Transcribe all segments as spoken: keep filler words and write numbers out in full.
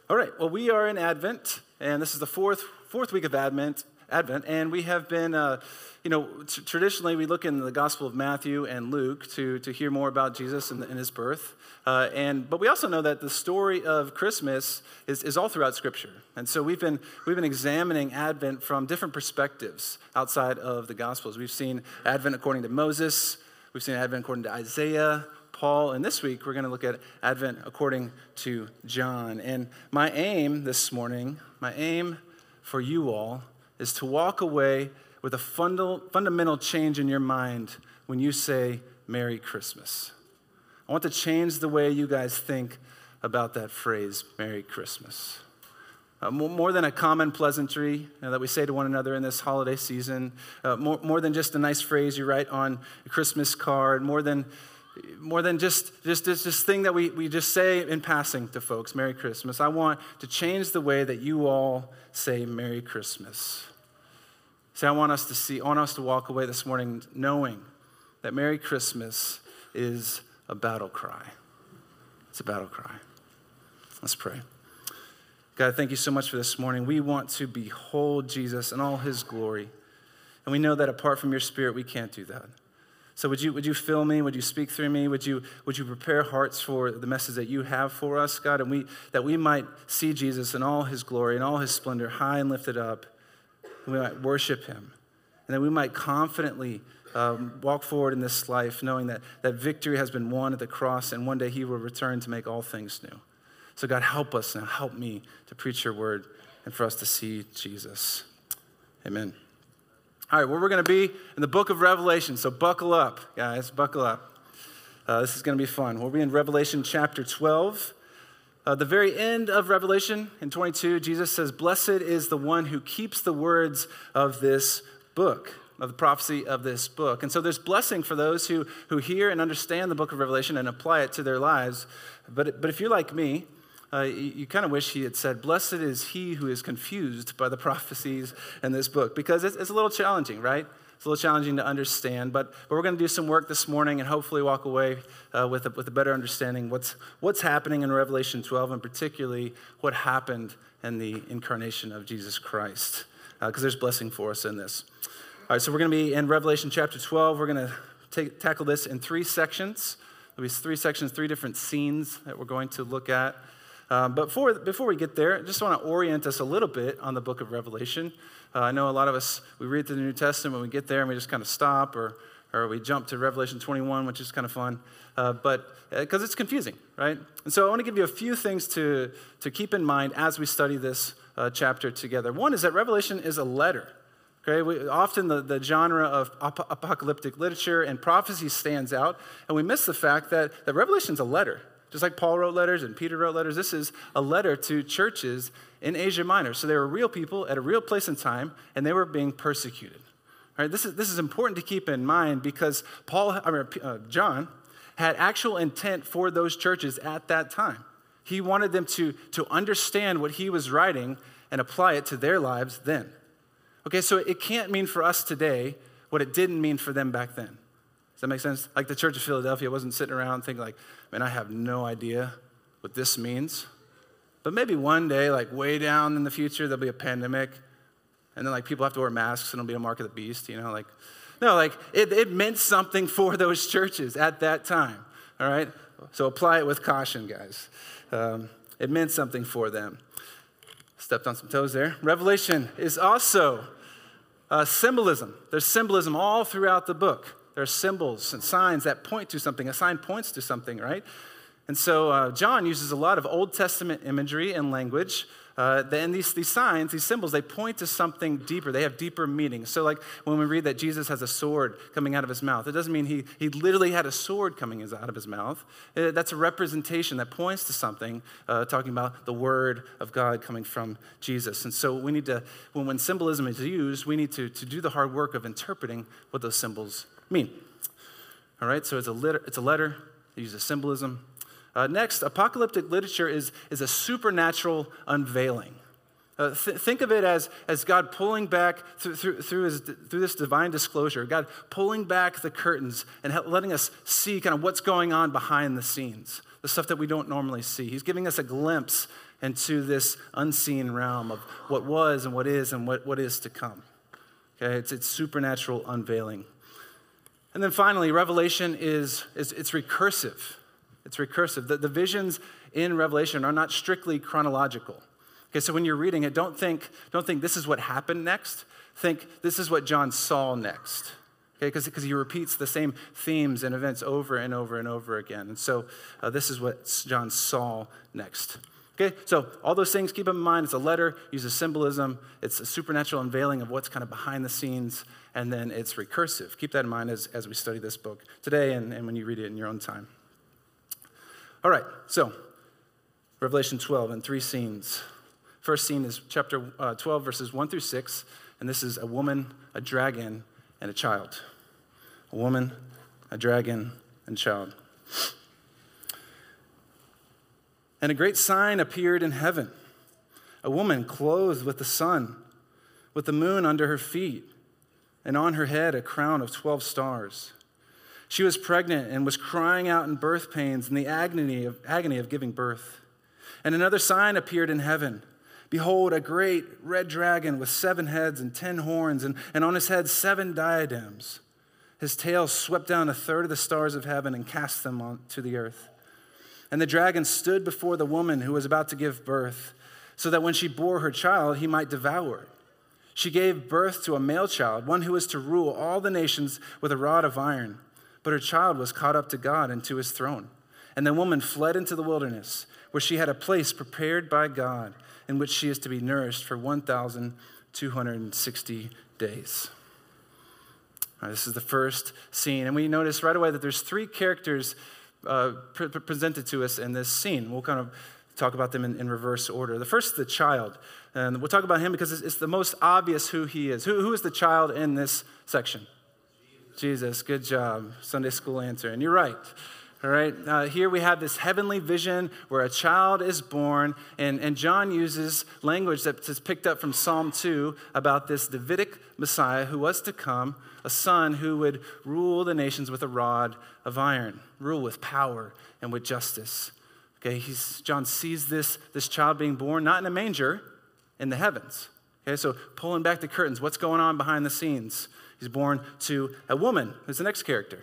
All right, well, we are in Advent, and this is the fourth fourth week of Advent, Advent, and we have been, uh, you know, t- traditionally we look in the Gospel of Matthew and Luke to, to hear more about Jesus and, and his birth, uh, and but we also know that the story of Christmas is, is all throughout Scripture, and so we've been we've been examining Advent from different perspectives outside of the Gospels. We've seen Advent according to Moses, we've seen Advent according to Isaiah, Paul, and this week we're going to look at Advent according to John. And my aim this morning, my aim for you all is to walk away with a funda- fundamental change in your mind when you say Merry Christmas. I want to change the way you guys think about that phrase, Merry Christmas. Uh, more, more than a common pleasantry you know, that we say to one another in this holiday season, uh, more, more than just a nice phrase you write on a Christmas card, more than More than just, just this, this thing that we, we just say in passing to folks, Merry Christmas. I want to change the way that you all say Merry Christmas. So I want us to see, I want us to walk away this morning knowing that Merry Christmas is a battle cry. It's a battle cry. Let's pray. God, thank you so much for this morning. We want to behold Jesus in all his glory. And we know that apart from your Spirit, we can't do that. So would you would you fill me? Would you speak through me? Would you would you prepare hearts for the message that you have for us, God, and we that we might see Jesus in all his glory and all his splendor, high and lifted up, and we might worship him, and that we might confidently um, walk forward in this life, knowing that that victory has been won at the cross, and one day he will return to make all things new. So God, help us now, help me to preach your word and for us to see Jesus. Amen. All right, well, we're going to be in the book of Revelation, so buckle up, guys, buckle up. Uh, this is going to be fun. We'll be in Revelation chapter twelve. Uh, the very end of Revelation in twenty-two, Jesus says, "Blessed is the one who keeps the words of this book," of the prophecy of this book. And so there's blessing for those who, who hear and understand the book of Revelation and apply it to their lives. But, but if you're like me, Uh, you, you kind of wish he had said, "Blessed is he who is confused by the prophecies in this book," because it's, it's a little challenging, right? It's a little challenging to understand, but, but we're going to do some work this morning and hopefully walk away uh, with, a, with a better understanding what's what's happening in Revelation twelve, and particularly what happened in the incarnation of Jesus Christ, because uh, there's blessing for us in this. All right, so we're going to be in Revelation chapter twelve. We're going to take, tackle this in three sections. There'll be three sections, three different scenes that we're going to look at. Um, but before, before we get there, I just want to orient us a little bit on the book of Revelation. Uh, I know a lot of us, we read through the New Testament, when we get there and we just kind of stop, or or we jump to Revelation twenty-one, which is kind of fun, uh, but because uh, it's confusing, right? And so I want to give you a few things to, to keep in mind as we study this uh, chapter together. One is that Revelation is a letter. Okay, we, often the, the genre of ap- apocalyptic literature and prophecy stands out, and we miss the fact that, that Revelation is a letter. Just like Paul wrote letters and Peter wrote letters, this is a letter to churches in Asia Minor. So they were real people at a real place and time, and they were being persecuted. All right, this is this is important to keep in mind because Paul, I mean, uh, John had actual intent for those churches at that time. He wanted them to, to understand what he was writing and apply it to their lives then. Okay, so it can't mean for us today what it didn't mean for them back then. Does that make sense? Like the Church of Philadelphia wasn't sitting around thinking like, man, I have no idea what this means. But maybe one day, like way down in the future, there'll be a pandemic. And then like people have to wear masks and it'll be a mark of the beast, you know? Like, no, like it, it meant something for those churches at that time, all right? So apply it with caution, guys. Um, it meant something for them. Stepped on some toes there. Revelation is also uh, symbolism. There's symbolism all throughout the book. There are symbols and signs that point to something. A sign points to something, right? And so uh, John uses a lot of Old Testament imagery and language. Uh, and these, these signs, these symbols, they point to something deeper. They have deeper meaning. So like when we read that Jesus has a sword coming out of his mouth, it doesn't mean he, he literally had a sword coming out of his mouth. Uh, that's a representation that points to something, uh, talking about the word of God coming from Jesus. And so we need to, when, when symbolism is used, we need to, to do the hard work of interpreting what those symbols mean. All right, so it's a letter. It's a letter. It uses symbolism. Uh, next, apocalyptic literature is, is a supernatural unveiling. Uh, th- think of it as, as God pulling back through, through, through, his, through this divine disclosure, God pulling back the curtains and letting us see kind of what's going on behind the scenes, the stuff that we don't normally see. He's giving us a glimpse into this unseen realm of what was and what is and what, what is to come. Okay, it's, it's supernatural unveiling. And then finally, Revelation is, is it's recursive. It's recursive. The, the visions in Revelation are not strictly chronological. Okay, so when you're reading it, don't think, don't think this is what happened next. Think this is what John saw next. Okay, because he repeats the same themes and events over and over and over again. And so uh, this is what John saw next. Okay, so all those things, keep them in mind. It's a letter, uses symbolism. It's a supernatural unveiling of what's kind of behind the scenes, and then it's recursive. Keep that in mind as, as we study this book today and, and when you read it in your own time. All right, so Revelation twelve and three scenes. First scene is chapter uh, twelve, verses one through six, and this is a woman, a dragon, and a child. A woman, a dragon, and a child. And a great sign appeared in heaven, a woman clothed with the sun, with the moon under her feet, and on her head a crown of twelve stars. She was pregnant and was crying out in birth pains and the agony of, agony of giving birth. And another sign appeared in heaven. Behold, a great red dragon with seven heads and ten horns, and, and on his head seven diadems. His tail swept down a third of the stars of heaven and cast them on to the earth. And the dragon stood before the woman who was about to give birth, so that when she bore her child, he might devour it. She gave birth to a male child, one who was to rule all the nations with a rod of iron. But her child was caught up to God and to his throne. And the woman fled into the wilderness, where she had a place prepared by God, in which she is to be nourished for one thousand two hundred sixty days. All right, this is the first scene. And we notice right away that there's three characters uh, pre- presented to us in this scene. We'll kind of talk about them in, in reverse order. The first is the child. And we'll talk about him because it's, it's the most obvious who he is. Who, who is the child in this section? Jesus. Jesus. Good job. Sunday school answer. And you're right. All right, uh, here we have this heavenly vision where a child is born, and, and John uses language that is picked up from Psalm two about this Davidic Messiah who was to come, a son who would rule the nations with a rod of iron, rule with power and with justice. Okay, he's, John sees this, this child being born, not in a manger, in the heavens. Okay, so pulling back the curtains, what's going on behind the scenes? He's born to a woman, who's the next character.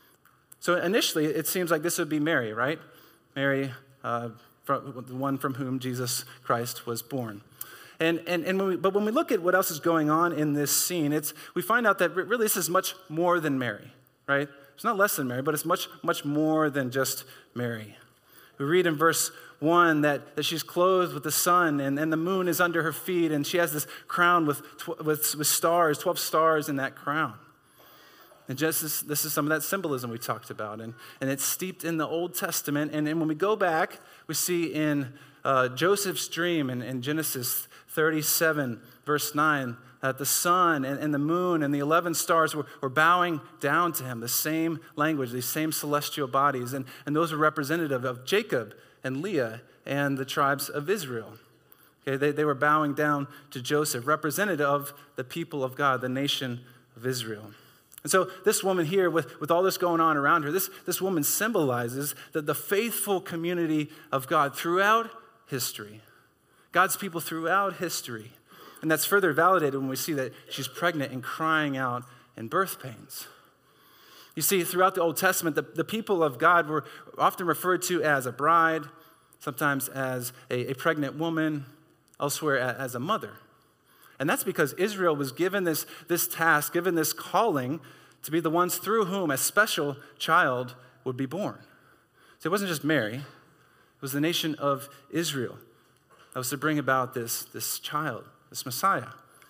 So initially, it seems like this would be Mary, right? Mary, uh, from, the one from whom Jesus Christ was born. And, and, and when we, but when we look at what else is going on in this scene, it's, we find out that really this is much more than Mary, right? It's not less than Mary, but it's much, much more than just Mary. We read in verse one that, that she's clothed with the sun, and, and the moon is under her feet, and she has this crown with, tw- with, with stars, twelve stars in that crown. And just this, this is some of that symbolism we talked about. And, and it's steeped in the Old Testament. And, and when we go back, we see in uh, Joseph's dream in, in Genesis thirty-seven, verse nine, that the sun and, and the moon and the eleven stars were, were bowing down to him, the same language, these same celestial bodies. And, and those are representative of Jacob and Leah and the tribes of Israel. Okay, they, they were bowing down to Joseph, representative of the people of God, the nation of Israel. And so this woman here, with, with all this going on around her, this, this woman symbolizes that the faithful community of God throughout history, God's people throughout history. And that's further validated when we see that she's pregnant and crying out in birth pains. You see, throughout the Old Testament, the, the people of God were often referred to as a bride, sometimes as a, a pregnant woman, elsewhere as a mother. And that's because Israel was given this, this task, given this calling to be the ones through whom a special child would be born. So it wasn't just Mary, it was the nation of Israel that was to bring about this, this child, this Messiah.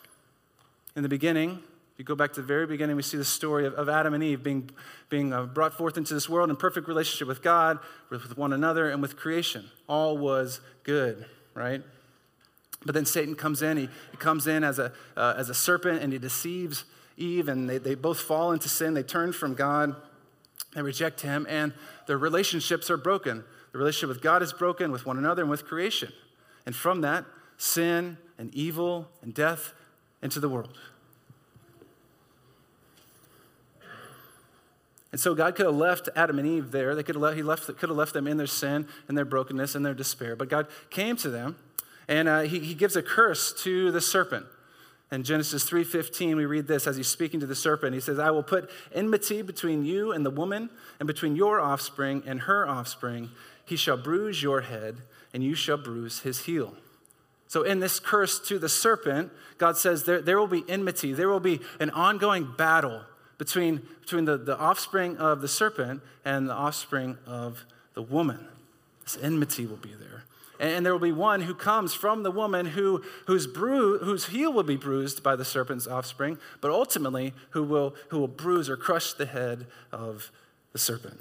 In the beginning, if you go back to the very beginning, we see the story of, of Adam and Eve being, being uh, brought forth into this world in perfect relationship with God, with one another, and with creation. All was good, right? But then Satan comes in. He, he comes in as a, uh, as a serpent, and he deceives Eve, and they, they both fall into sin. They turn from God. They reject him, and their relationships are broken. The relationship with God is broken, with one another, and with creation. And from that, sin and evil and death into the world. And so God could have left Adam and Eve there. They could have left, he left, could have left them in their sin and their brokenness and their despair. But God came to them, and uh, he, he gives a curse to the serpent. In Genesis three fifteen, we read this as he's speaking to the serpent. He says, I will put enmity between you and the woman, and between your offspring and her offspring. He shall bruise your head, and you shall bruise his heel. So in this curse to the serpent, God says there, there will be enmity. There will be an ongoing battle between, between the, the offspring of the serpent and the offspring of the woman. This enmity will be there. And there will be one who comes from the woman who, whose, bru- whose heel will be bruised by the serpent's offspring, but ultimately who will, who will bruise or crush the head of the serpent.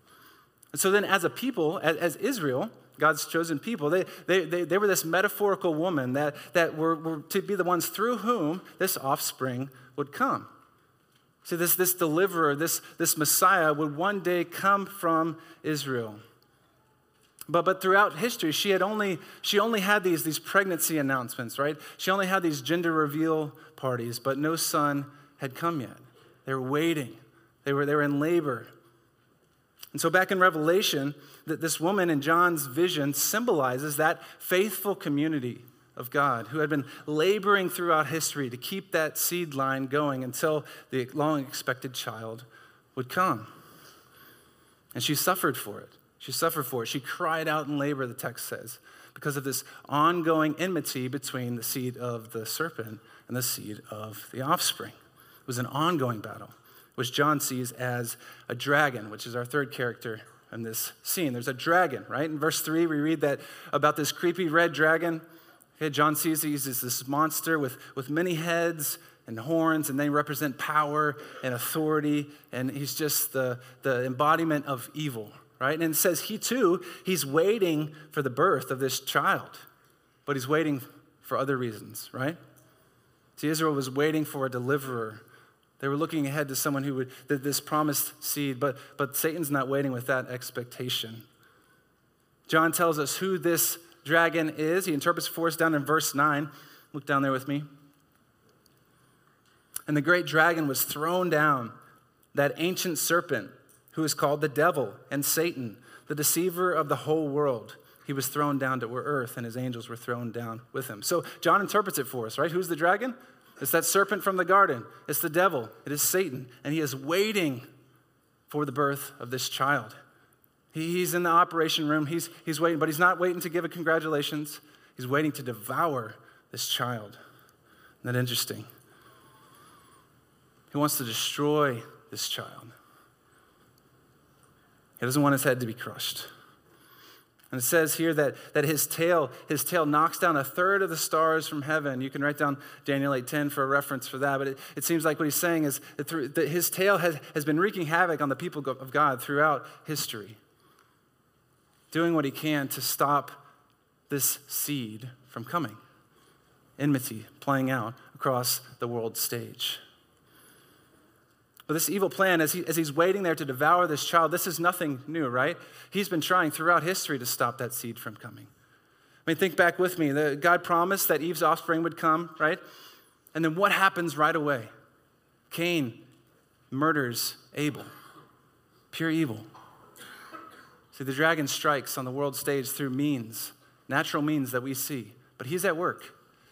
And so then as a people, as, as Israel, God's chosen people, they, they, they, they were this metaphorical woman that, that were, were to be the ones through whom this offspring would come. See, this, this deliverer, this, this Messiah would one day come from Israel. But but throughout history, she had only she only had these, these pregnancy announcements, right? She only had these gender reveal parties, but no son had come yet. They were waiting. They were, they were in labor. And so back in Revelation, that this woman in John's vision symbolizes that faithful community of God who had been laboring throughout history to keep that seed line going until the long-expected child would come. And she suffered for it. She suffered for it. She cried out in labor, the text says, because of this ongoing enmity between the seed of the serpent and the seed of the offspring. It was an ongoing battle, which John sees as a dragon, which is our third character in this scene. There's a dragon, right? In verse three, we read that about this creepy red dragon. Okay, John sees he's this monster with, with many heads and horns, and they represent power and authority, and he's just the, the embodiment of evil. Right? And it says he too, he's waiting for the birth of this child, but he's waiting for other reasons, right? See, Israel was waiting for a deliverer. They were looking ahead to someone who would, this promised seed, but, but Satan's not waiting with that expectation. John tells us who this dragon is. He interprets for us down in verse nine. Look down there with me. And the great dragon was thrown down, that ancient serpent, who is called the devil and Satan, the deceiver of the whole world. He was thrown down to earth, and his angels were thrown down with him. So John interprets it for us, right? Who's the dragon? It's that serpent from the garden. It's the devil. It is Satan. And he is waiting for the birth of this child. He, he's in the operation room. He's, he's waiting, but he's not waiting to give a congratulations. He's waiting to devour this child. Isn't that interesting? He wants to destroy this child. He doesn't want his head to be crushed. And it says here that, that his tail, his tail knocks down a third of the stars from heaven. You can write down Daniel eight ten for a reference for that. But it, it seems like what he's saying is that, through, that his tail has, has been wreaking havoc on the people of God throughout history, doing what he can to stop this seed from coming. Enmity playing out across the world stage. But this evil plan, as, he, as he's waiting there to devour this child, this is nothing new, right? He's been trying throughout history to stop that seed from coming. I mean, think back with me. The, God promised that Eve's offspring would come, right? And then what happens right away? Cain murders Abel. Pure evil. See, the dragon strikes on the world stage through means, natural means that we see. But he's at work.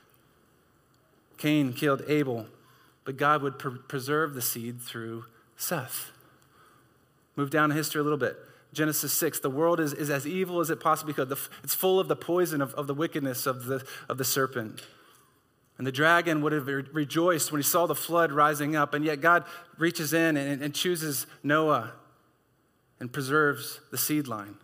Cain killed Abel. But God would pre- preserve the seed through Seth. Move down in history a little bit. Genesis six, the world is, is as evil as it possibly could. The, it's full of the poison of, of the wickedness of the, of the serpent. And the dragon would have re- rejoiced when he saw the flood rising up, and yet God reaches in and, and chooses Noah and preserves the seed line.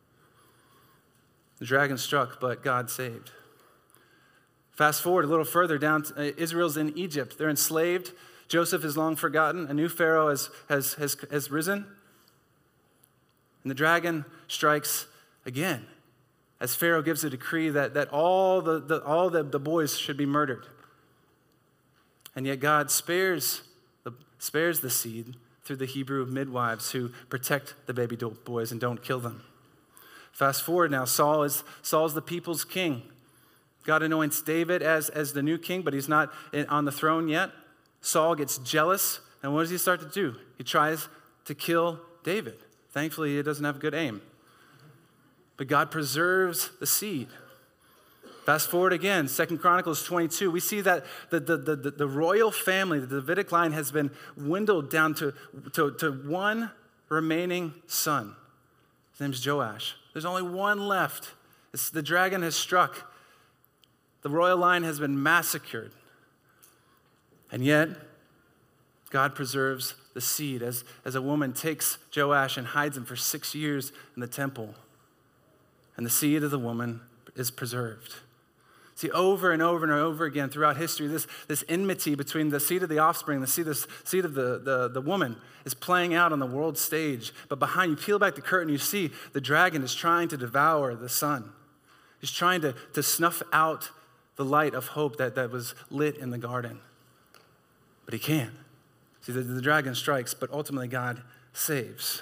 The dragon struck, but God saved. Fast forward a little further down, to, uh, Israel's in Egypt. They're enslaved. Joseph is long forgotten. A new Pharaoh has, has, has, has risen. And the dragon strikes again as Pharaoh gives a decree that, that all, the, the, all the, the boys should be murdered. And yet God spares the, spares the seed through the Hebrew midwives who protect the baby boys and don't kill them. Fast forward now, Saul is Saul's the people's king. God anoints David as, as the new king, but he's not in, on the throne yet. Saul gets jealous, and what does he start to do? He tries to kill David. Thankfully, he doesn't have good aim. But God preserves the seed. Fast forward again, Second Chronicles twenty-two, we see that the, the, the, the royal family, the Davidic line, has been dwindled down to, to, to one remaining son. His name's Joash. There's only one left. It's, the dragon has struck. The royal line has been massacred. And yet, God preserves the seed as, as a woman takes Joash and hides him for six years in the temple. And the seed of the woman is preserved. See, over and over and over again throughout history, this, this enmity between the seed of the offspring, the seed, the seed of the, the, the woman is playing out on the world stage. But behind you, peel back the curtain, you see the dragon is trying to devour the son. He's trying to, to snuff out the light of hope that, that was lit in the garden. But he can't. See, the, the dragon strikes, but ultimately God saves.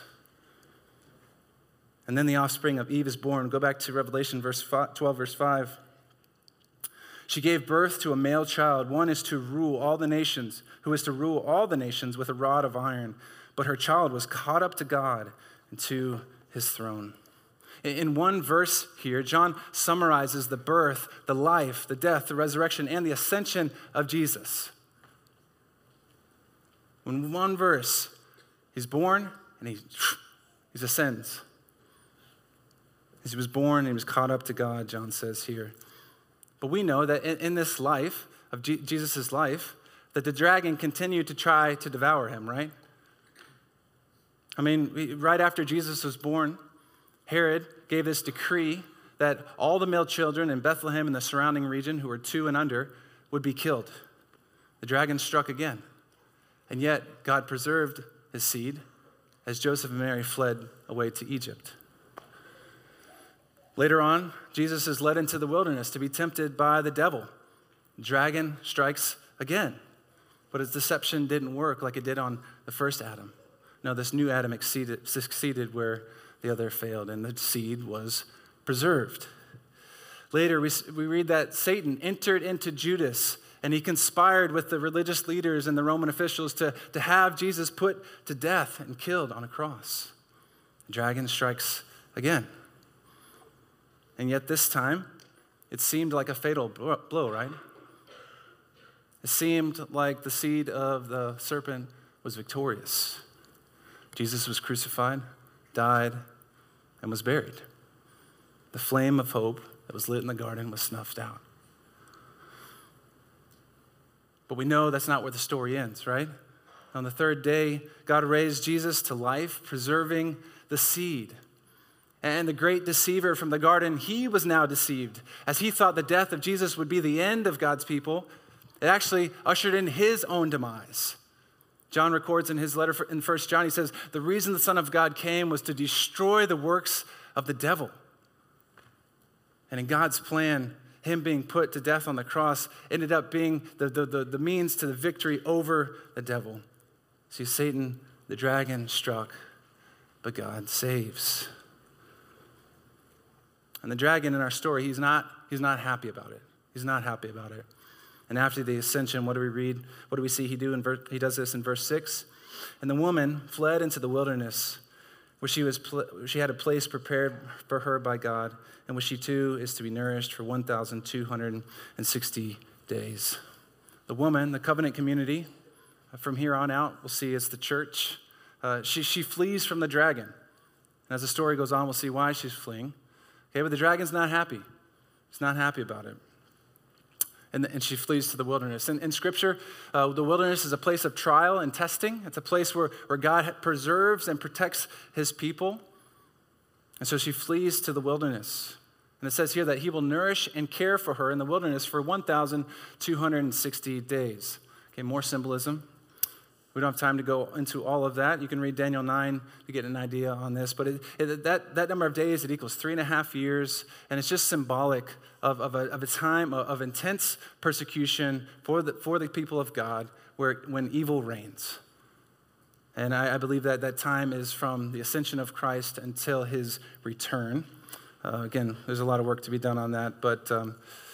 And then the offspring of Eve is born. Go back to Revelation verse five, twelve, verse five. She gave birth to a male child. One is to rule all the nations, who is to rule all the nations with a rod of iron. But her child was caught up to God and to his throne. In one verse here, John summarizes the birth, the life, the death, the resurrection, and the ascension of Jesus. In one verse, he's born and he, he ascends. As he was born and he was caught up to God, John says here. But we know that in, in this life, of G- Jesus' life, that the dragon continued to try to devour him, right? I mean, we, right after Jesus was born, Herod gave this decree that all the male children in Bethlehem and the surrounding region who were two and under would be killed. The dragon struck again. And yet, God preserved his seed as Joseph and Mary fled away to Egypt. Later on, Jesus is led into the wilderness to be tempted by the devil. The dragon strikes again, but his deception didn't work like it did on the first Adam. No, this new Adam exceeded, succeeded where the other failed, and the seed was preserved. Later, we, we read that Satan entered into Judas, and he conspired with the religious leaders and the Roman officials to, to have Jesus put to death and killed on a cross. The dragon strikes again. And yet this time, it seemed like a fatal blow, right? It seemed like the seed of the serpent was victorious. Jesus was crucified, died, and was buried. The flame of hope that was lit in the garden was snuffed out. But we know that's not where the story ends, right? On the third day, God raised Jesus to life, preserving the seed. And the great deceiver from the garden, he was now deceived. As he thought the death of Jesus would be the end of God's people, it actually ushered in his own demise. John records in his letter in First John, he says, the reason the Son of God came was to destroy the works of the devil. And in God's plan, him being put to death on the cross ended up being the, the, the, the means to the victory over the devil. See, Satan, the dragon, struck, but God saves. And the dragon in our story, he's not, he's not happy about it. He's not happy about it. And after the ascension, what do we read? What do we see he do? In verse, he does this in verse six. And the woman fled into the wilderness, where she was pl- she had a place prepared for her by God, and where she too is to be nourished for one thousand two hundred sixty days. The woman, the covenant community, from here on out, we'll see it's the church. Uh, she, she flees from the dragon. And as the story goes on, we'll see why she's fleeing. Okay, but the dragon's not happy. He's not happy about it. And, and she flees to the wilderness. In, in Scripture, uh, the wilderness is a place of trial and testing. It's a place where, where God preserves and protects his people. And so she flees to the wilderness. And it says here that he will nourish and care for her in the wilderness for one thousand two hundred sixty days. Okay, more symbolism. We don't have time to go into all of that. You can read Daniel nine to get an idea on this. But it, it, that, that number of days, it equals three and a half years. And it's just symbolic of, of, a, of a time of, of intense persecution for the, for the people of God where when evil reigns. And I, I believe that that time is from the ascension of Christ until his return. Uh, again, there's a lot of work to be done on that. But um,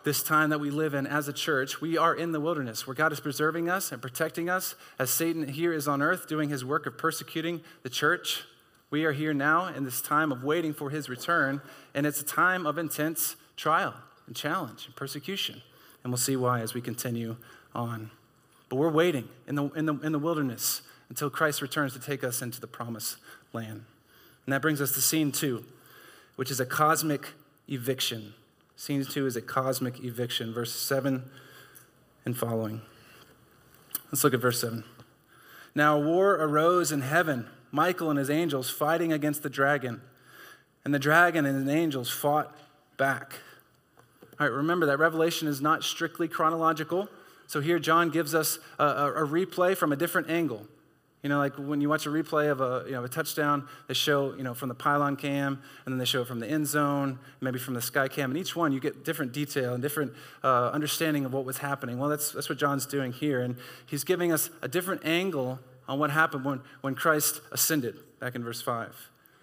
this time that we live in as a church, we are in the wilderness where God is preserving us and protecting us as Satan here is on earth doing his work of persecuting the church. We are here now in this time of waiting for his return, and it's a time of intense trial and challenge and persecution. And we'll see why as we continue on. But we're waiting in the, in the, in the wilderness until Christ returns to take us into the promised land. And that brings us to scene two, which is a cosmic eviction. Scene two is a cosmic eviction, verse seven and following. Let's look at verse seven. Now a war arose in heaven, Michael and his angels fighting against the dragon, and the dragon and his angels fought back. All right, remember that Revelation is not strictly chronological, so here John gives us a, a, a replay from a different angle. You know, like when you watch a replay of a, you know, a touchdown, they show, you know, from the pylon cam, and then they show it from the end zone, maybe from the sky cam. And each one, you get different detail and different uh, understanding of what was happening. Well, that's that's what John's doing here. And he's giving us a different angle on what happened when, when Christ ascended, back in verse five.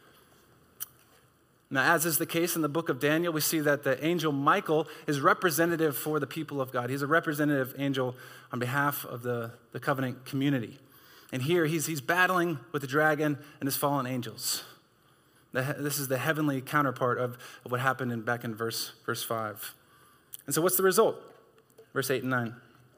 Now, as is the case in the book of Daniel, we see that the angel Michael is representative for the people of God. He's a representative angel on behalf of the, the covenant community. And here he's, he's battling with the dragon and his fallen angels. The, this is the heavenly counterpart of, of what happened in, back in verse, verse five. And so what's the result? Verse eight and nine.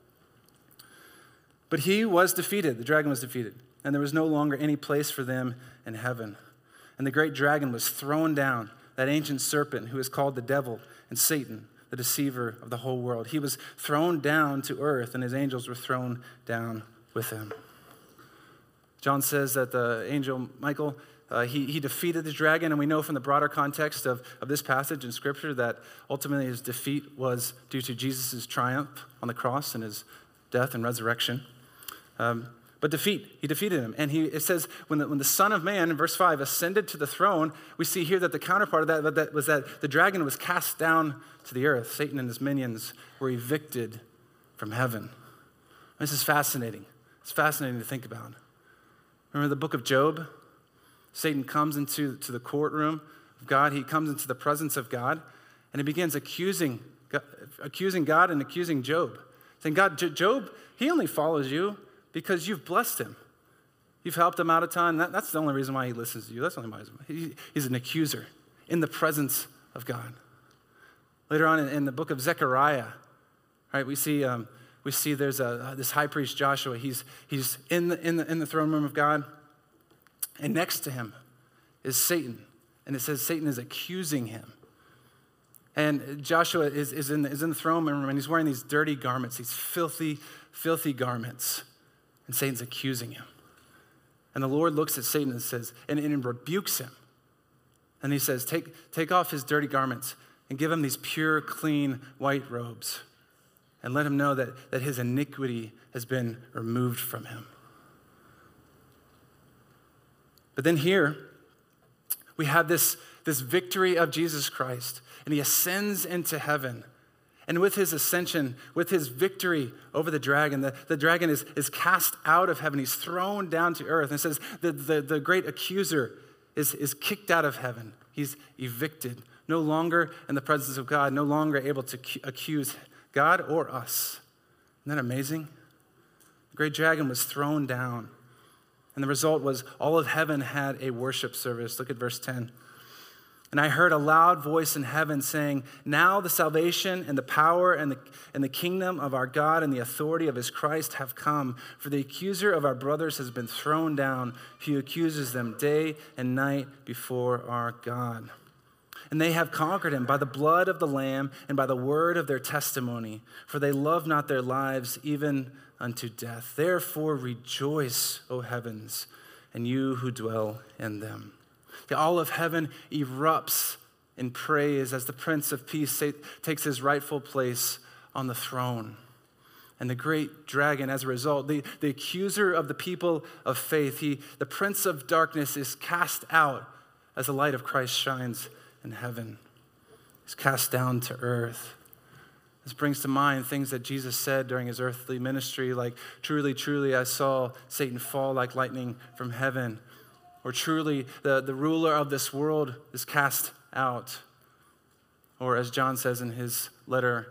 But he was defeated, the dragon was defeated, and there was no longer any place for them in heaven. And the great dragon was thrown down, that ancient serpent who is called the devil and Satan, the deceiver of the whole world. He was thrown down to earth, and his angels were thrown down with him. John says that the angel Michael, uh, he, he defeated the dragon, and we know from the broader context of, of this passage in Scripture that ultimately his defeat was due to Jesus' triumph on the cross and his death and resurrection. Um, but defeat, he defeated him. And he, it says when the, when the Son of Man, in verse five, ascended to the throne, we see here that the counterpart of that, that, that was that the dragon was cast down to the earth. Satan and his minions were evicted from heaven. This is fascinating. It's fascinating to think about. Remember the book of Job? Satan comes into to the courtroom of God. He comes into the presence of God, and he begins accusing, accusing God and accusing Job. Saying, God, Job, he only follows you because you've blessed him. You've helped him out of time. That, that's the only reason why he listens to you. That's the only reason. He, he's an accuser in the presence of God. Later on in, in the book of Zechariah, right, we see... Um, We see there's a, this high priest Joshua. He's, he's in, the, in, the, in the throne room of God. And next to him is Satan. And it says Satan is accusing him. And Joshua is, is, in, the, is in the throne room, and he's wearing these dirty garments, these filthy, filthy garments. And Satan's accusing him. And the Lord looks at Satan and says, and, and rebukes him. And he says, take, take off his dirty garments and give him these pure, clean, white robes. And let him know that, that his iniquity has been removed from him. But then here, we have this, this victory of Jesus Christ. And he ascends into heaven. And with his ascension, with his victory over the dragon, the, the dragon is, is cast out of heaven. He's thrown down to earth. And it says the, the, the great accuser is, is kicked out of heaven. He's evicted. No longer in the presence of God. No longer able to accuse God or us. Isn't that amazing? The great dragon was thrown down. And the result was all of heaven had a worship service. Look at verse ten. And I heard a loud voice in heaven saying, now the salvation and the power and the, and the kingdom of our God and the authority of his Christ have come. For the accuser of our brothers has been thrown down, who accuses them day and night before our God. And they have conquered him by the blood of the Lamb and by the word of their testimony, for they love not their lives even unto death. Therefore rejoice, O heavens, and you who dwell in them. All of heaven erupts in praise as the Prince of Peace takes his rightful place on the throne. And the great dragon, as a result, the, the accuser of the people of faith, he, the prince of darkness, is cast out as the light of Christ shines in heaven. He's cast down to earth. This brings to mind things that Jesus said during his earthly ministry, like, truly, truly, I saw Satan fall like lightning from heaven. Or truly, the, the ruler of this world is cast out. Or as John says in his letter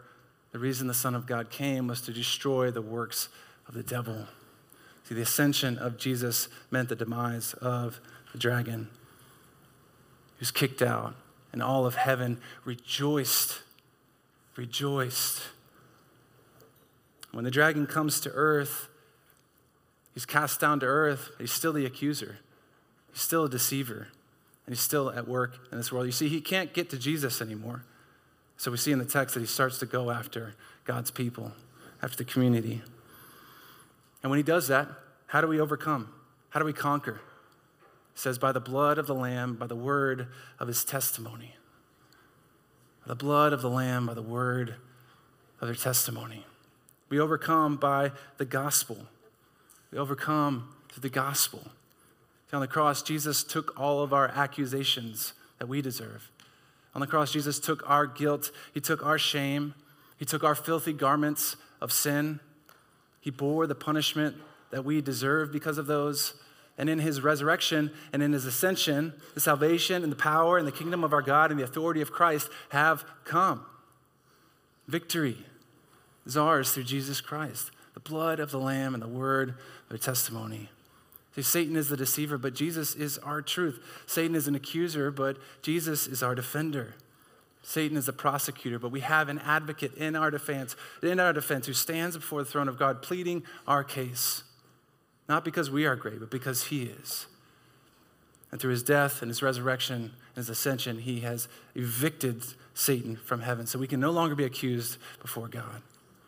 The reason the Son of God came was to destroy the works of the devil. See, the ascension of Jesus meant the demise of the dragon. He was kicked out, and all of heaven rejoiced, rejoiced. When the dragon comes to earth, he's cast down to earth, but he's still the accuser. He's still a deceiver, and he's still at work in this world. You see, he can't get to Jesus anymore. So we see in the text that he starts to go after God's people, after the community. And when he does that, how do we overcome? How do we conquer? It says, by the blood of the Lamb, by the word of his testimony. By the blood of the Lamb, by the word of their testimony. We overcome by the gospel. We overcome through the gospel. See, on the cross, Jesus took all of our accusations that we deserve. On the cross, Jesus took our guilt. He took our shame. He took our filthy garments of sin. He bore the punishment that we deserve because of those. And in his resurrection and in his ascension, the salvation and the power and the kingdom of our God and the authority of Christ have come. Victory is ours through Jesus Christ, the blood of the Lamb and the word of their testimony. See, Satan is the deceiver, but Jesus is our truth. Satan is an accuser, but Jesus is our defender. Satan is the prosecutor, but we have an advocate in our defense, in our defense who stands before the throne of God pleading our case. Not because we are great, but because he is. And through his death and his resurrection and his ascension, he has evicted Satan from heaven, so we can no longer be accused before God.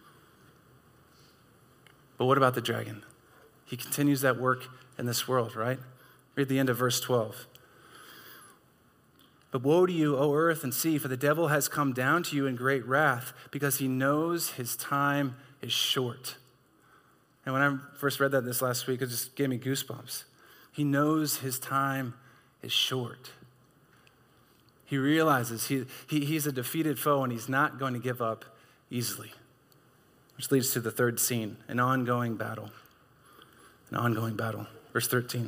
But what about the dragon? He continues that work in this world, right? Read the end of verse twelve. But woe to you, O earth and sea, for the devil has come down to you in great wrath, because he knows his time is short. And when I first read that this last week, it just gave me goosebumps. He knows his time is short. He realizes he, he, he's a defeated foe, and he's not going to give up easily. Which leads to the third scene, an ongoing battle. An ongoing battle. Verse thirteen.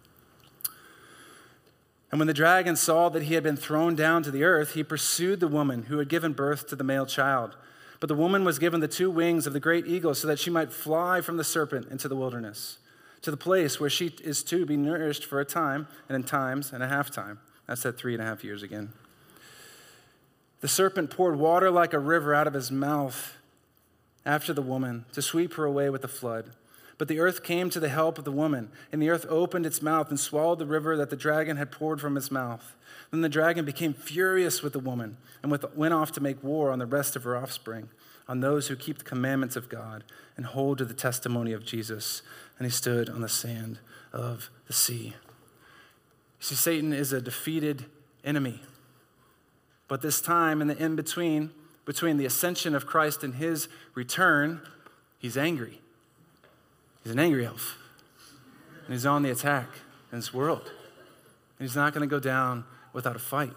And when the dragon saw that he had been thrown down to the earth, he pursued the woman who had given birth to the male child. But the woman was given the two wings of the great eagle so that she might fly from the serpent into the wilderness, to the place where she is to be nourished for a time, and in times and a half time. That's that three and a half years again. The serpent poured water like a river out of his mouth after the woman to sweep her away with the flood. But the earth came to the help of the woman, and the earth opened its mouth and swallowed the river that the dragon had poured from its mouth. Then the dragon became furious with the woman and went off to make war on the rest of her offspring, on those who keep the commandments of God and hold to the testimony of Jesus. And he stood on the sand of the sea. You see, Satan is a defeated enemy. But this time, in the in-between, between the ascension of Christ and his return, he's angry. He's an angry elf. And he's on the attack in this world. And he's not going to go down without a fight.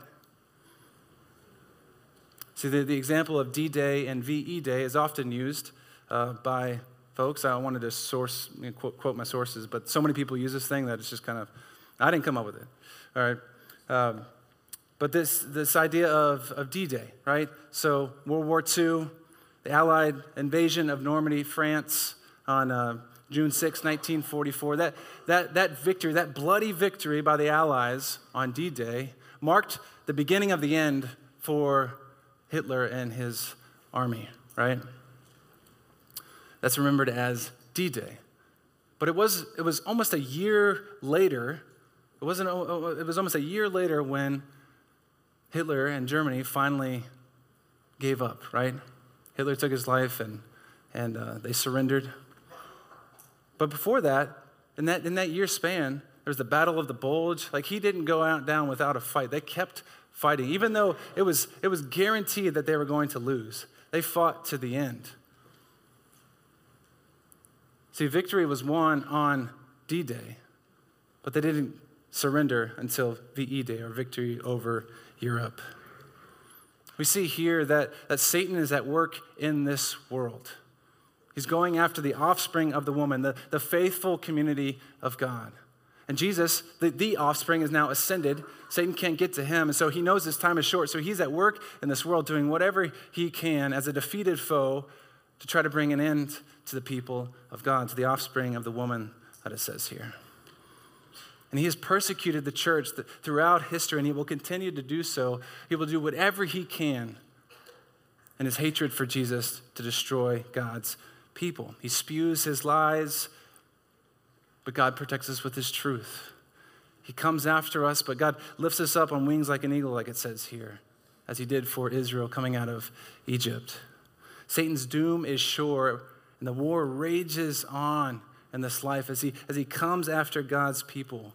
See, the, the example of D-Day and V E Day is often used uh, by folks. I wanted to source, you know, quote, quote my sources, but so many people use this thing that it's just kind of, I didn't come up with it. All right. Um, but this this idea of, of D-Day, right? So World War Two, the Allied invasion of Normandy, France on uh, June sixth, nineteen forty-four. That, that, that victory, that bloody victory by the Allies on D-Day marked the beginning of the end for Hitler and his army, right? That's remembered as D-Day. But it was it was almost a year later, it wasn't it was almost a year later when Hitler and Germany finally gave up, right? Hitler took his life and and uh, they surrendered. But before that, in that in that year span, there was the Battle of the Bulge. Like, he didn't go out down without a fight. They kept fighting, even though it was it was guaranteed that they were going to lose. They fought to the end. See, victory was won on D-Day, but they didn't surrender until V E Day, or victory over Europe. We see here that, that Satan is at work in this world. He's going after the offspring of the woman, the, the faithful community of God. And Jesus, the, the offspring, is now ascended. Satan can't get to him, and so he knows his time is short. So he's at work in this world doing whatever he can as a defeated foe to try to bring an end to the people of God, to the offspring of the woman that it says here. And he has persecuted the church throughout history, and he will continue to do so. He will do whatever he can in his hatred for Jesus to destroy God's people. He spews his lies, but God protects us with his truth. He comes after us, but God lifts us up on wings like an eagle, like it says here, as he did for Israel coming out of Egypt. Satan's doom is sure, and the war rages on in this life as he, as he comes after God's people.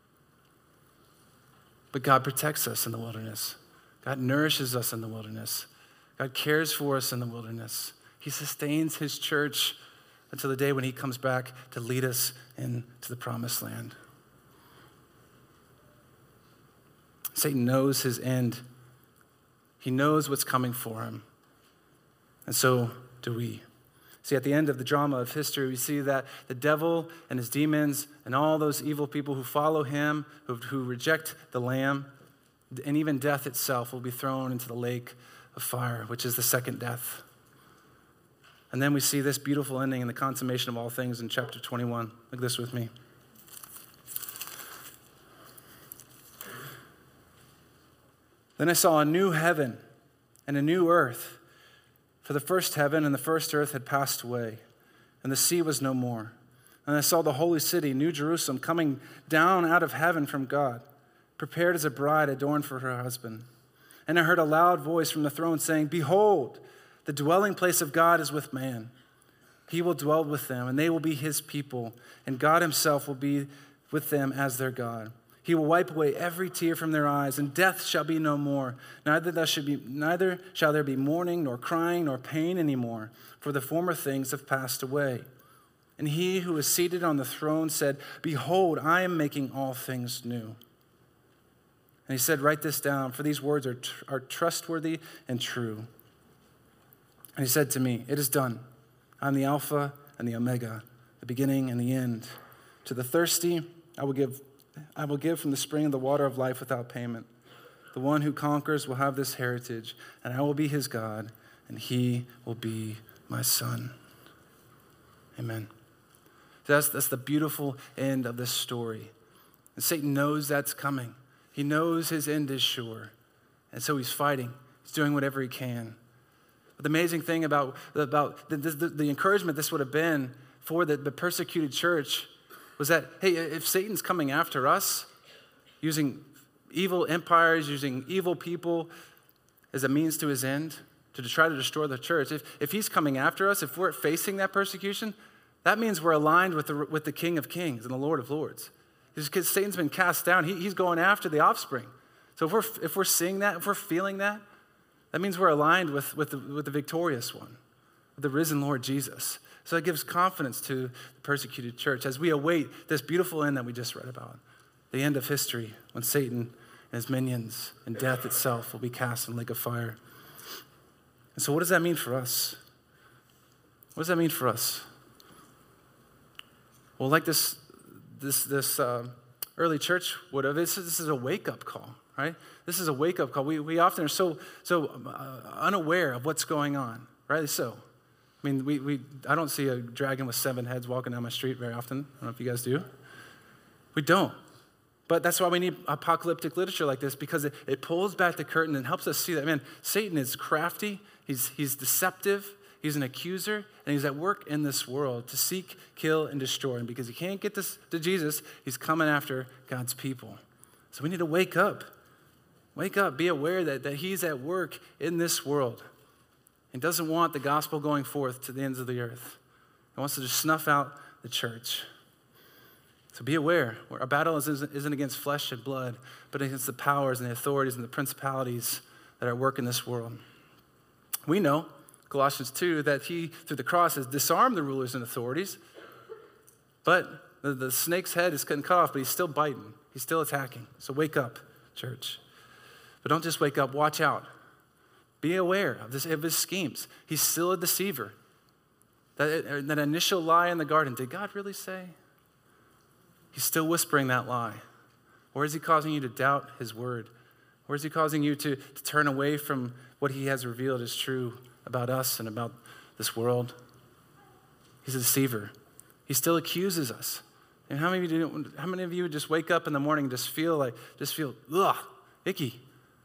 But God protects us in the wilderness. God nourishes us in the wilderness. God cares for us in the wilderness. He sustains his church until the day when he comes back to lead us into the promised land. Satan knows his end. He knows what's coming for him. And so do we. See, at the end of the drama of history, we see that the devil and his demons and all those evil people who follow him, who, who reject the Lamb, and even death itself will be thrown into the lake of fire, which is the second death. And then we see this beautiful ending in the consummation of all things in chapter twenty-one. Look at this with me. Then I saw a new heaven and a new earth, for the first heaven and the first earth had passed away, and the sea was no more. And I saw the holy city, New Jerusalem, coming down out of heaven from God, prepared as a bride adorned for her husband. And I heard a loud voice from the throne saying, "Behold, the dwelling place of God is with man. He will dwell with them, and they will be his people, and God himself will be with them as their God. He will wipe away every tear from their eyes, and death shall be no more. Neither, there should be, neither shall there be mourning, nor crying, nor pain anymore, for the former things have passed away." And he who was seated on the throne said, "Behold, I am making all things new." And he said, "Write this down, for these words are, tr- are trustworthy and true." And he said to me, "It is done. I am the Alpha and the Omega, the beginning and the end. To the thirsty, I will give I will give from the spring of the water of life without payment. The one who conquers will have this heritage, and I will be his God, and he will be my son." Amen. So that's, that's the beautiful end of this story. And Satan knows that's coming. He knows his end is sure. And so he's fighting. He's doing whatever he can. But the amazing thing about, about the, the, the encouragement this would have been for the, the persecuted church was that, hey, if Satan's coming after us, using evil empires, using evil people as a means to his end, to try to destroy the church, if, if he's coming after us, if we're facing that persecution, that means we're aligned with the, with the King of Kings and the Lord of Lords. Because Satan's been cast down, he, he's going after the offspring. So if we're, if we're seeing that, if we're feeling that, that means we're aligned with, with, the, with the victorious one, with the risen Lord Jesus. So it gives confidence to the persecuted church as we await this beautiful end that we just read about, the end of history when Satan and his minions and death itself will be cast in the lake of fire. And so what does that mean for us? What does that mean for us? Well, like this this this uh, early church would have, this is, this is a wake-up call, right? This is a wake-up call. We we often are so so uh, unaware of what's going on, rightly so. I mean, we, we I don't see a dragon with seven heads walking down my street very often. I don't know if you guys do. We don't. But that's why we need apocalyptic literature like this, because it, it pulls back the curtain and helps us see that, man, Satan is crafty, he's, he's deceptive, he's an accuser, and he's at work in this world to seek, kill, and destroy. And because he can't get this to Jesus, he's coming after God's people. So we need to wake up. Wake up, be aware that, that he's at work in this world. He doesn't want the gospel going forth to the ends of the earth. He wants to just snuff out the church. So be aware. Our battle isn't against flesh and blood, but against the powers and the authorities and the principalities that are at work in this world. We know, Colossians two, that he, through the cross, has disarmed the rulers and authorities, but the, the snake's head is getting cut off, but he's still biting. He's still attacking. So wake up, church. But don't just wake up. Watch out. Be aware of, this, of his schemes. He's still a deceiver. That, that initial lie in the garden, did God really say? he's still whispering that lie? Or is he causing you to doubt his word? Or is he causing you to, to turn away from what he has revealed is true about us and about this world? He's a deceiver. He still accuses us. And how many of you, how many of you just wake up in the morning and just feel like, just feel, ugh, icky?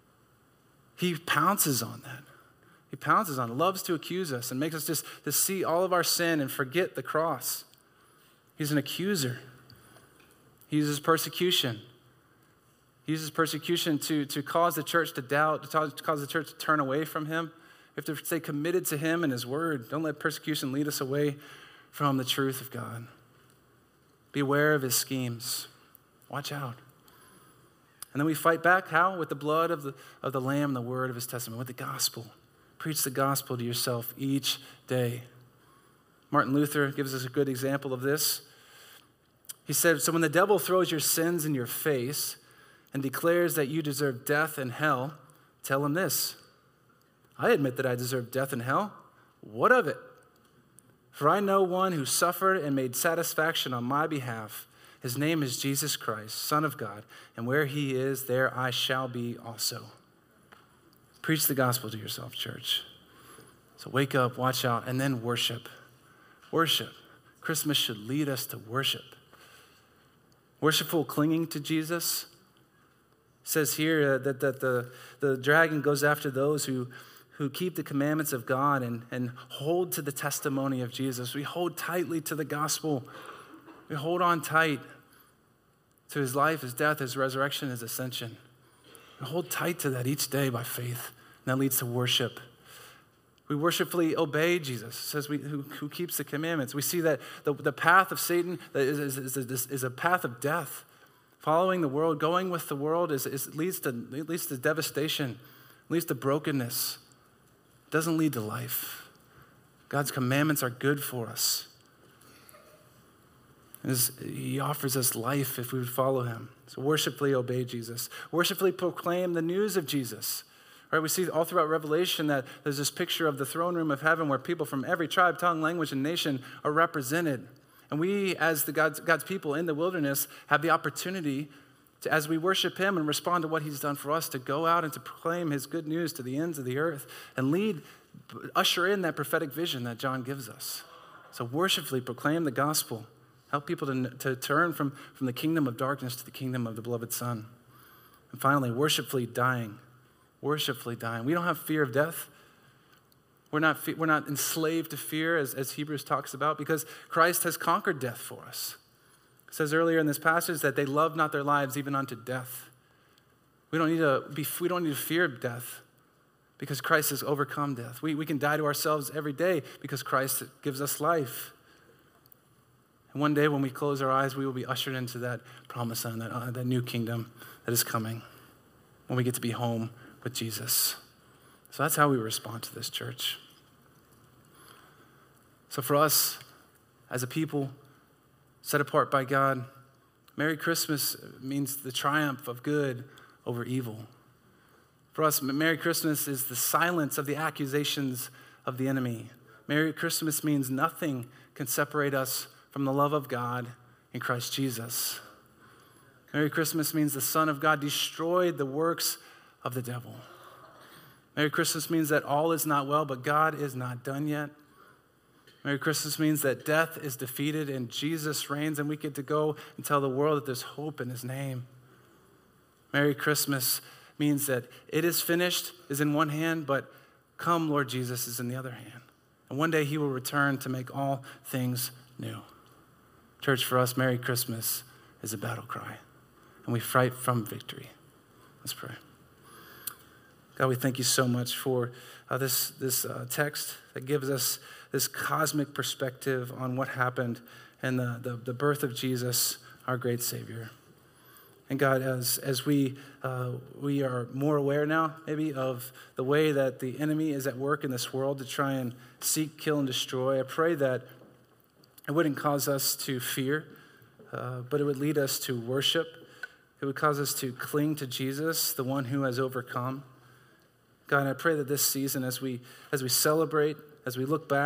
He pounces on that. He pounces on it, loves to accuse us and makes us just to see all of our sin and forget the cross. He's an accuser. He uses persecution. He uses persecution to, to cause the church to doubt, to cause the church to turn away from him. We have to stay committed to him and his word. Don't let persecution lead us away from the truth of God. Beware of his schemes. Watch out. And then we fight back, how? With the blood of the, of the Lamb, the word of his testimony, with the gospel. Preach the gospel to yourself each day. Martin Luther gives us a good example of this. He said, so when the devil throws your sins in your face and declares that you deserve death and hell, tell him this: I admit that I deserve death and hell. What of it? For I know one who suffered and made satisfaction on my behalf. His name is Jesus Christ, Son of God, and where he is, there I shall be also. Preach the gospel to yourself, church. So wake up, watch out, and then worship. Worship. Christmas should lead us to worship. Worshipful clinging to Jesus. It says here that, that the, the dragon goes after those who, who keep the commandments of God and, and hold to the testimony of Jesus. We hold tightly to the gospel. We hold on tight to his life, his death, his resurrection, his ascension. We hold tight to that each day by faith, and that leads to worship. We worshipfully obey Jesus. It says we, who, who keeps the commandments. We see that the, the path of Satan is, is, is, is a path of death. Following the world, going with the world is, is leads to leads to devastation, leads to brokenness. It doesn't lead to life. God's commandments are good for us. He offers us life if we would follow him. So worshipfully obey Jesus. Worshipfully proclaim the news of Jesus. Right, we see all throughout Revelation that there's this picture of the throne room of heaven where people from every tribe, tongue, language, and nation are represented. And we, as the God's, God's people in the wilderness, have the opportunity to, as we worship him and respond to what he's done for us, to go out and to proclaim his good news to the ends of the earth and lead, usher in that prophetic vision that John gives us. So worshipfully proclaim the gospel. Help people to, to turn from, from the kingdom of darkness to the kingdom of the beloved Son. And finally, worshipfully dying. Worshipfully dying. We don't have fear of death. We're not, we're not enslaved to fear, as, as Hebrews talks about, because Christ has conquered death for us. It says earlier in this passage that they love not their lives even unto death. We don't need to be, we don't need to fear death because Christ has overcome death. We, we can die to ourselves every day because Christ gives us life. And one day when we close our eyes, we will be ushered into that promised land, that, uh, that new kingdom that is coming when we get to be home with Jesus. So that's how we respond to this, church. So for us, as a people set apart by God, Merry Christmas means the triumph of good over evil. For us, Merry Christmas is the silence of the accusations of the enemy. Merry Christmas means nothing can separate us from the love of God in Christ Jesus. Merry Christmas means the Son of God destroyed the works of the devil. Merry Christmas means that all is not well, but God is not done yet. Merry Christmas means that death is defeated and Jesus reigns, and we get to go and tell the world that there's hope in his name. Merry Christmas means that it is finished is in one hand, but come, Lord Jesus, is in the other hand. And one day he will return to make all things new. Church, for us, Merry Christmas is a battle cry, and we fight from victory. Let's pray. God, we thank you so much for uh, this, this uh, text that gives us this cosmic perspective on what happened and the, the, the birth of Jesus, our great Savior. And God, as, as we, uh, we are more aware now, maybe, of the way that the enemy is at work in this world to try and seek, kill, and destroy, I pray that it wouldn't cause us to fear, uh, but it would lead us to worship. It would cause us to cling to Jesus, the one who has overcome. God, I pray that this season, as we as we celebrate, as we look back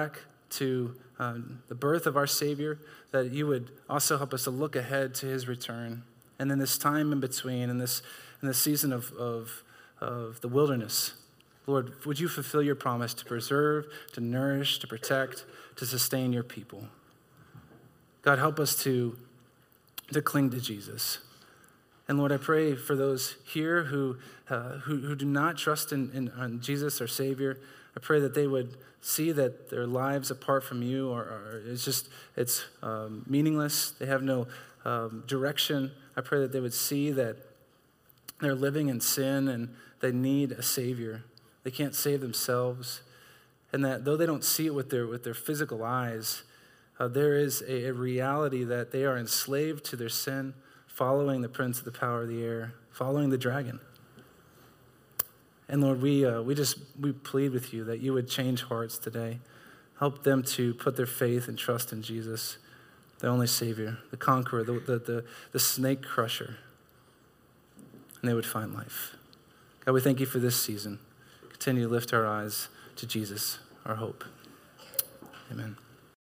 to um, the birth of our Savior, that you would also help us to look ahead to his return. And then this time in between, in this, in this season of, of, of the wilderness, Lord, would you fulfill your promise to preserve, to nourish, to protect, to sustain your people? God, help us to, to cling to Jesus. And Lord, I pray for those here who, uh, who, who do not trust in, in, in Jesus, our Savior. I pray that they would see that their lives apart from you are, are it's just, it's um, meaningless. They have no um, direction. I pray that they would see that they're living in sin and they need a Savior. They can't save themselves. And that though they don't see it with their, with their physical eyes, uh, there is a, a reality that they are enslaved to their sin, following the prince of the power of the air, following the dragon. And Lord, we uh, we just, we plead with you that you would change hearts today. Help them to put their faith and trust in Jesus, the only Savior, the conqueror, the, the, the, the snake crusher. And they would find life. God, we thank you for this season. Continue to lift our eyes to Jesus, our hope. Amen.